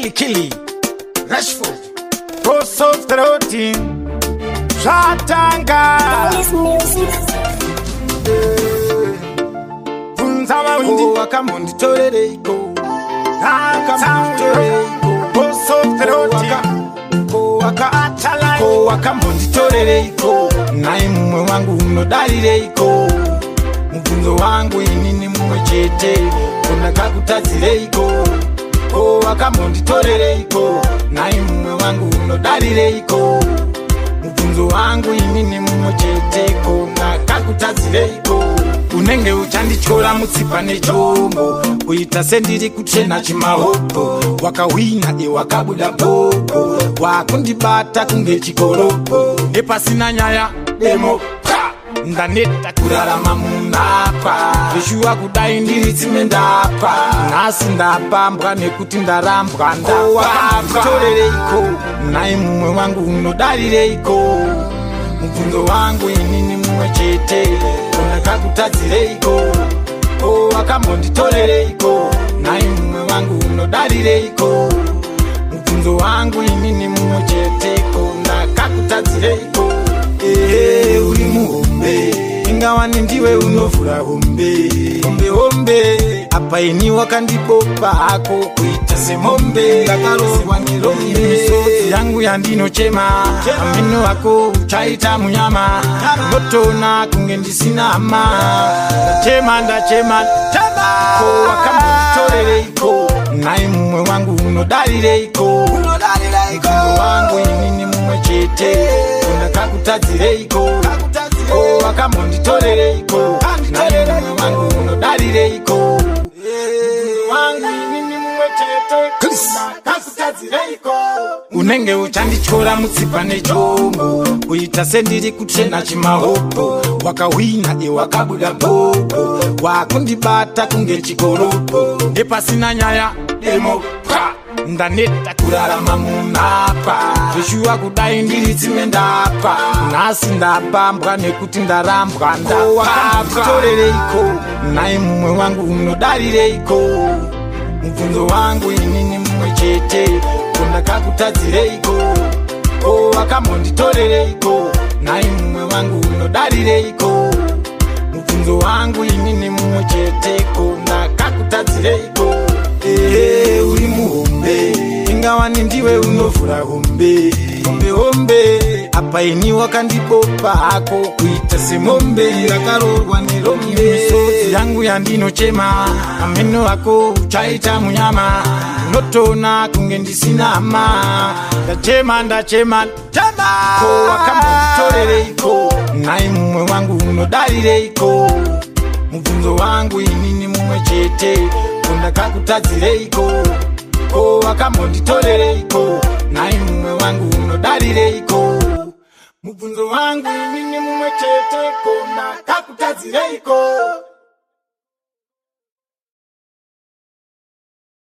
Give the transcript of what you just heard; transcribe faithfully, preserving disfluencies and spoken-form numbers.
Kili Kili Rashford Pro Soft Routine Shatanga Punzama windi wakamondi tolereiko Nakamondi tolereiko Pro Soft Routine Waka atala Ko wakamondi tolereiko Nai mumwe wangu unodarireiko Mfunzo wangu inini mumwe chete Kuna kakutazireiko Ko wakamondi tolereiko Nai mumwe wangu unodarireiko Mfunzo wangu inini mumwe chete Kuna kakutazireiko Unenge uchandichora mutsipa nechombo Kuita sendiri kutrena chimahopo Wakawina e wakabuda bobo Wakundibata kunge chikoropo Epasina nyaya demo Ndaneta kurarama munapa Vishua kudai ndiri tsimendapa Nasi ndapambwa nekuti ndarambwa ndapa Tolereiko Nai mumwe wangu unodarireiko Mfunzo wangu inini mumwe chete Kuna kakutazireiko Ko wakamondi tolereiko Nai mumwe wangu unodarireiko Mfunzo wangu inini mumwe chete Kuna kakutazireiko Eee uri muhombe Ingawa nindiwe unovura hombe Hombe hombe Apa ini wakandipopa hako Kuita semombe Kakaroswa nirombe Misozi yangu yandino chema Amino wako uchaita munyama Notona kungendisina ama Ndachema ndachema Chema Ko wakamondi tolereiko Nai mumwe wangu unodarireiko Unodarireiko wangu inini mumwe chete Kuna kakutazireiko Ko wakamondi tolereiko Nai mumwe wangu unodarireiko Wangu inini mumwe chete Kuna kakutazireiko Unenge uchandichora mutsipa nechombo Kuita sendiri kutrena chimahopo Wakawina e wakabuda bobo Wakundibata kunge chikoropo Epasina nyaya demo Ndaneta kurarama munapa Vishua kudai ndiri tsimendapa Nasi ndapambwa nekuti ndarambwa ndapa Tolereiko Nai mumwe wangu unodarireiko Mfunzo wangu inini mumwe chete Kuna kakutazireiko Ko wakamondi tolereiko Nai mumwe wangu unodarireiko Mfunzo wangu inini mumwe chete Kuna kakutazireiko Eee uri muhombe Ingawa nindiwe unovura hombe Hombe hombe Apa ini wakandipopa hako Kuita semombe Kakarorwa nirombe Misozi yangu yandino chema Amino wako uchaita munyama Notona kungendisina ama Ndachema ndachema Chema Ko wakamondi tolereiko Nai mumwe wangu unodarireiko Mfunzo wangu inini mumwe chete Kuna kakutazireiko Ko wakamondi tolereiko Nai mumwe wangu unodarireiko Mfunzo wangu inini mumwe chete Kuna kakutazireiko